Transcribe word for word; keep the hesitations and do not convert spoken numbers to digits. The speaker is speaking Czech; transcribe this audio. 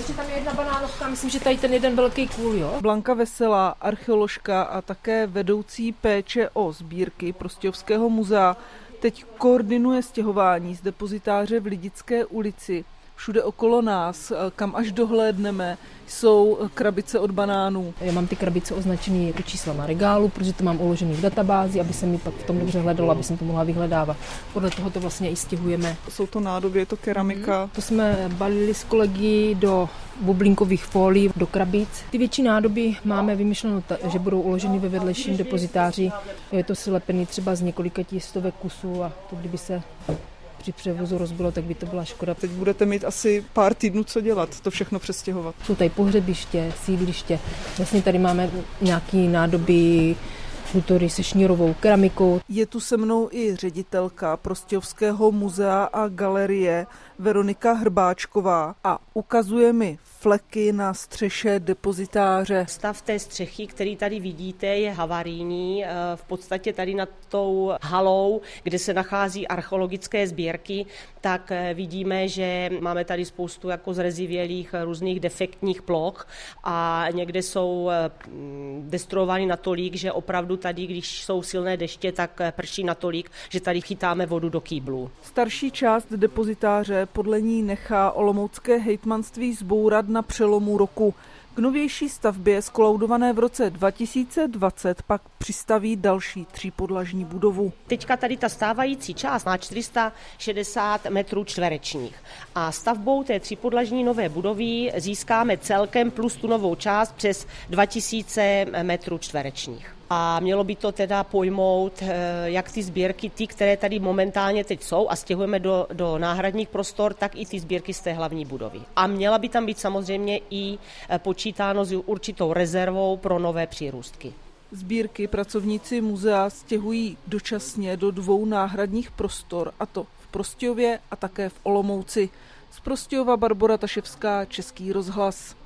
Takže tam je jedna banánovka, myslím, že tady ten jeden velký kůl, jo? Blanka Veselá, archeoložka a také vedoucí péče o sbírky Prostějovského muzea, teď koordinuje stěhování z depozitáře v Lidické ulici. Všude okolo nás, kam až dohlédneme, jsou krabice od banánů. Já mám ty krabice označené jako čísla na regálu, protože to mám uložený v databázi, aby se mi pak v tom dobře hledalo, aby jsem to mohla vyhledávat. Podle toho to vlastně i stěhujeme. Jsou to nádoby, je to keramika. To jsme balili s kolegy do bublinkových fólií, do krabic. Ty větší nádoby máme vymyšleno, že budou uloženy ve vedlejším depozitáři. Je to slepený třeba z několika stovek kusů a to kdyby se při převozu rozbilo, tak by to byla škoda. Teď budete mít asi pár týdnů co dělat, to všechno přestěhovat. Jsou tady pohřebiště, sídliště, vlastně tady máme nějaký nádoby, hutory se šnírovou keramikou. Je tu se mnou i ředitelka Prostějovského muzea a galerie Veronika Hrbáčková a ukazuje mi fleky na střeše depozitáře. Stav té střechy, který tady vidíte, je havarijní. V podstatě tady nad tou halou, kde se nachází archeologické sbírky, tak vidíme, že máme tady spoustu jako zrezivělých různých defektních ploch a někde jsou destruovány natolik, že opravdu tady, když jsou silné deště, tak prší natolik, že tady chytáme vodu do kýblu. Starší část depozitáře podle ní nechá olomoucké hejtmanství zbourat na přelomu roku. K novější stavbě, skolaudované v roce dva tisíce dvacet, pak přistaví další třípodlažní budovu. Teďka tady ta stávající část má čtyři sta šedesát metrů čtverečních a stavbou té třípodlažní nové budovy získáme celkem plus tu novou část přes dva tisíce metrů čtverečních. A mělo by to teda pojmout jak ty sbírky, ty, které tady momentálně teď jsou a stěhujeme do, do náhradních prostor, tak i ty sbírky z té hlavní budovy. A měla by tam být samozřejmě i počítáno s určitou rezervou pro nové přírůstky. Sbírky pracovníci muzea stěhují dočasně do dvou náhradních prostor, a to v Prostějově a také v Olomouci. Z Prostějova Barbora Taševská, Český rozhlas.